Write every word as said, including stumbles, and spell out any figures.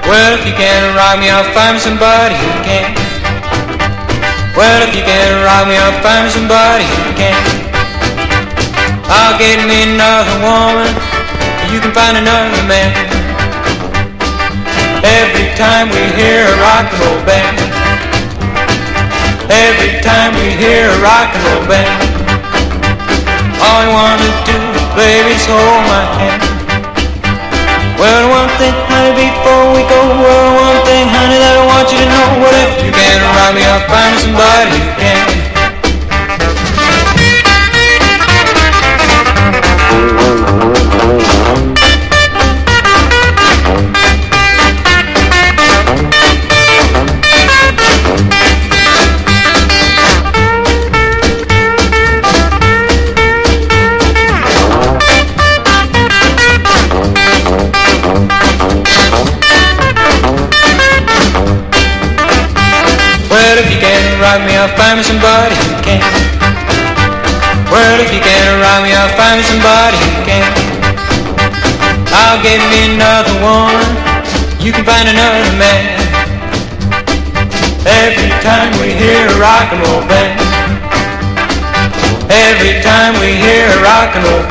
Well, if you can't rock me, I'll find me somebody who can. Well, if you can't rock me, I'll find me somebody who can. I'll get me another woman, you can find another man. Every time we hear a rock and roll band, every time we hear a rock and roll band, all I wanna do, baby, is hold my hand. Well, one thing, honey, before we go, well, one thing, honey, that I want you to know. What if you can't rock me, I'll find me somebody who can. Well, if you can't rock me, I'll find me somebody who can. Well, if you can't rock me, I'll find me somebody who can. I'll get me another woman, you can find another man. Every time we hear a rock and roll band, every time we hear a rock and roll band,